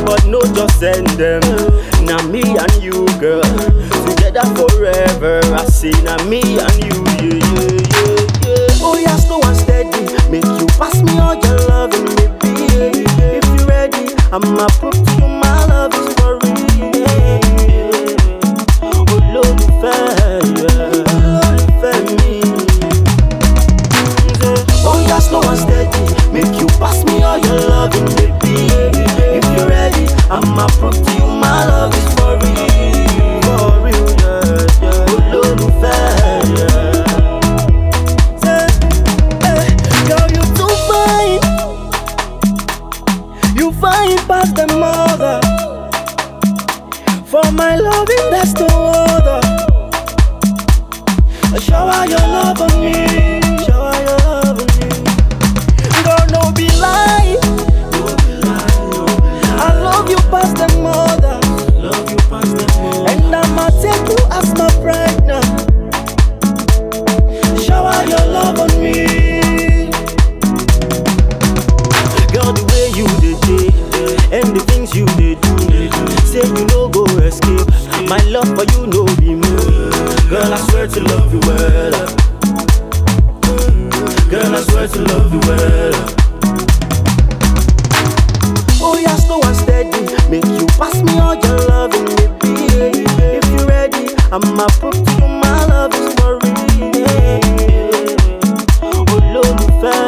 but no just send them. Now me and you, girl, together forever. I say now me and you, yeah, yeah, yeah, yeah. Oh yeah, slow and steady, make you pass me all your loving, baby. If you ready, I'ma prove to you my love is for real. Oh Lord, me. Oh yeah, slow and steady, make you pass me all your loving, baby. If you're ready, I'ma prove to you my love is for real, yeah, yeah. Oh Lord, yeah. Girl, you too fine, you fine past the mother. For my loving, there's no other. Shower your love on me, shower your love on me. Girl, no be lie, I love you past the mother, and I'ma take you as my bride now. Shower your love on me. Girl, the way you did and the things you did do, say you no go escape. My love for you no be move. Girl, I swear to love you well. Girl, I swear to love you well. Oh yeah, slow and steady, make you pass me all your loving, baby. If you're ready, I'ma prove to you my love is for real. Oh Lord,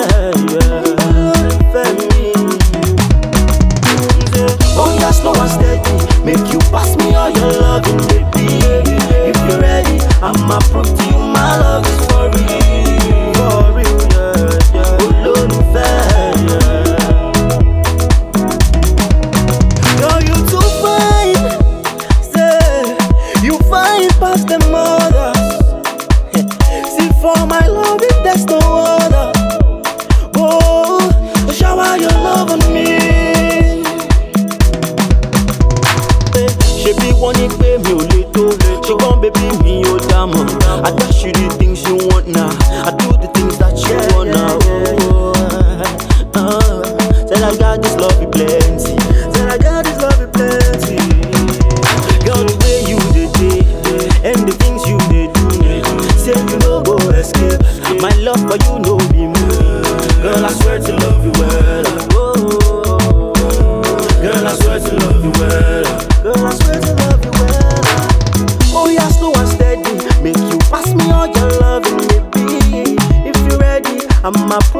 me. Oh yeah, slow and steady, make you pass me all your loving, baby. If you're ready, I'ma prove to you my love is for real, yeah, yeah. Oh Lord, yeah. Girl, you too fine, say you fine past the mothers. See, for my love, if there's no other. Oh, shower your love on me. She be wanting pay me little. She gon' baby me your diamond. I dash you the things you want now. I do the things that you want now. Said I got this love you plenty. Said I got this love you plenty. Girl, the way you did and the things you did do, say you no go escape. My love for you no be move. Girl, I swear to love you well. Girl, I swear to love you well. Girl, I swear to love you well. Oh yeah, slow and steady, make you pass me all your loving, baby. If you're ready, I'ma